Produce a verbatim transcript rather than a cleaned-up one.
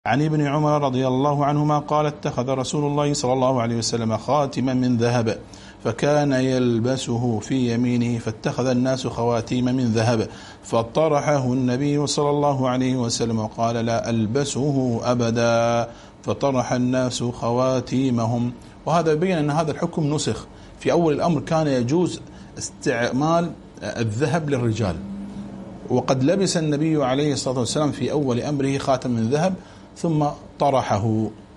عن ابن عمر رضي الله عنهما قال: اتخذ رسول الله صلى الله عليه وسلم خاتما من ذهب فكان يلبسه في يمينه، فاتخذ الناس خواتيم من ذهب فطرحه النبي صلى الله عليه وسلم وقال: لا ألبسه أبدا، فطرح الناس خواتيمهم. وهذا يبين أن هذا الحكم نسخ. في أول الأمر كان يجوز استعمال الذهب للرجال، وقد لبس النبي عليه الصلاة والسلام في أول أمره خاتم من ذهب ثم طرحه.